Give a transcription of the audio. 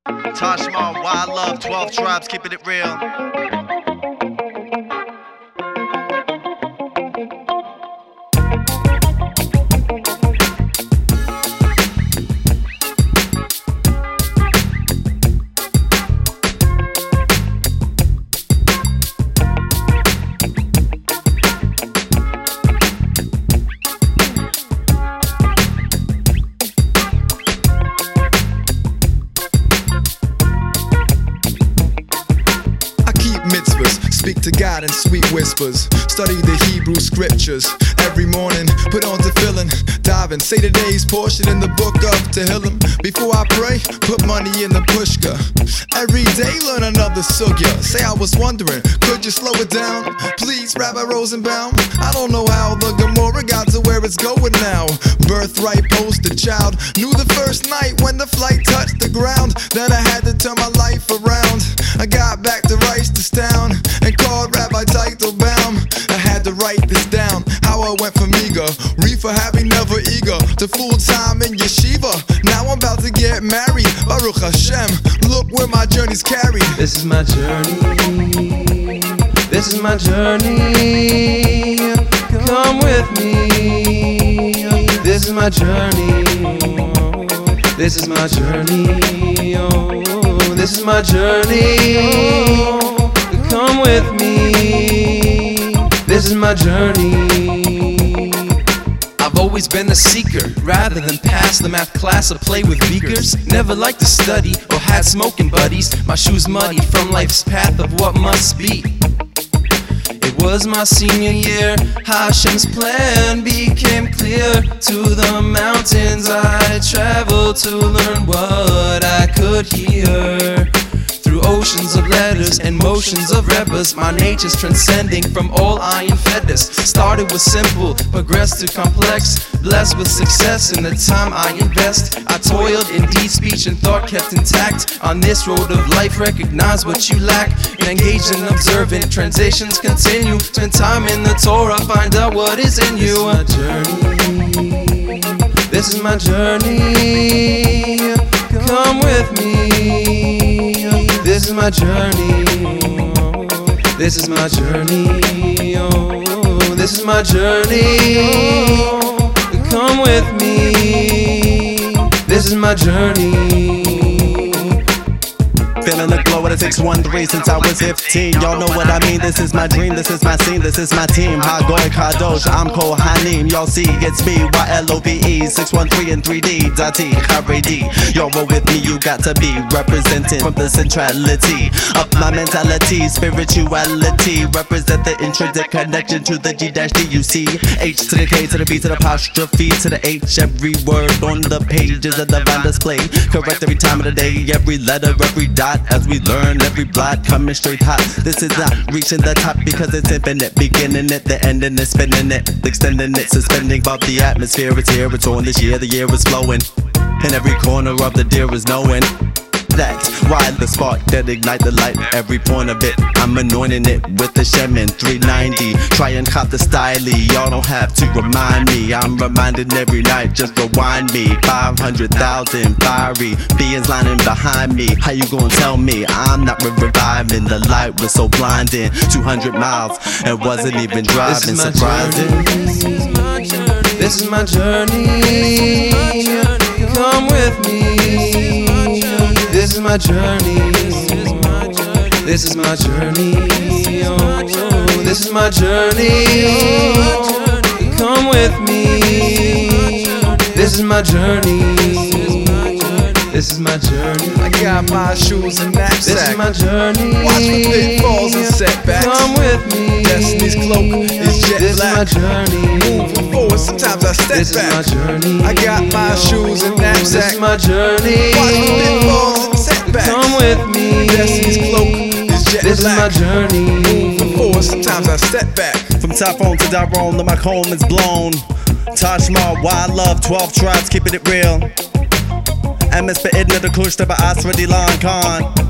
Taj Mahal, Why I Love, 12 Tribes, keeping it real. Speak to God in sweet whispers. Study the Hebrew scriptures every morning. Put on tefillin, dive and say today's portion in the book of Tehillim. Before I pray, put money in the pushka. Every day learn another sugya. Say I was wondering, could you slow it down? Please, Rabbi Rosenbaum. I don't know how the Gemara got to where it's going now. Birthright poster child. Knew the first night when the flight touched the ground that I had to turn my life around. I got back to Reisterstown and called Rabbi Teitelbaum. I had to write this down, how I went from eager, reefer having never eager, to full-time in yeshiva. Now I'm about to get married, Baruch Hashem, look where my journey's carried. This is my journey, this is my journey, come with me. This is my journey, this is my journey, oh, this is my journey. Come with me, this is my journey. I've always been a seeker, rather than pass the math class or play with beakers. Never liked to study or had smoking buddies. My shoes muddy from life's path of what must be. It was my senior year, Hashem's plan became clear. To the mountains I traveled to learn what I could hear. Through oceans of letters and motions of rebbers, my nature's transcending from all iron fetters. Started with simple, progressed to complex, blessed with success in the time I invest. I toiled in deep speech and thought kept intact. On this road of life, recognize what you lack, and engaged in observant transitions continue. Spend time in the Torah, find out what is in you. This is my journey, come with me. This is my journey, this is my journey, oh, this is my journey. Come with me, this is my journey. Feeling the glow, it takes 1-3 since I was 15. Y'all know what I mean, this is my dream, this is my scene, this is my team. Hagoy Kadosh, I'm Kohanim. Y'all see, it's me, YLOVE, 613 and 3D, Dati, Haredi. Y'all roll with me, you got to be represented from the centrality of my mentality, spirituality. Represent the intrinsic connection to the G-D, you see. H to the K to the B to the apostrophe to the H. Every word on the pages of the divine display. Correct every time of the day, every letter, every dot. As we learn, every blot coming straight hot. This is not reaching the top because it's infinite. Beginning it, the ending is spinning it, extending it, suspending above the atmosphere. It's here, it's on this year, the year is flowing. In every corner of the deer is knowing. That's why the spark that ignite the light. Every point of it, I'm anointing it with the Shemin 390. Try and cop the style, y'all don't have to remind me. I'm reminded every night, just rewind me. 500,000 fiery beings lining behind me. How you gonna tell me I'm not reviving? The light was so blinding. 200 miles and wasn't even driving. Surprising. This is my journey, come with me. This is my journey, this is my journey, oh, this is my journey. Come with me, this is my journey, this is my journey. I got my shoes and knapsack. This is my journey. Watch for pitfalls and setbacks. Come with me. Destiny's cloak is jet this black. This is my journey. Moving forward, sometimes I step this back. This is my journey. I got my shoes and knapsack. This is my journey. Watch for pitfalls and setbacks. Come with me. Destiny's cloak is jet this black. This is my journey. Moving forward, sometimes I step back. From Typhoon to Daron, the mic home is blown. Taj Mahal, Why I Love, 12 Tribes, keeping it real. MS for Edna the Kush, the Asra Dilan Khan.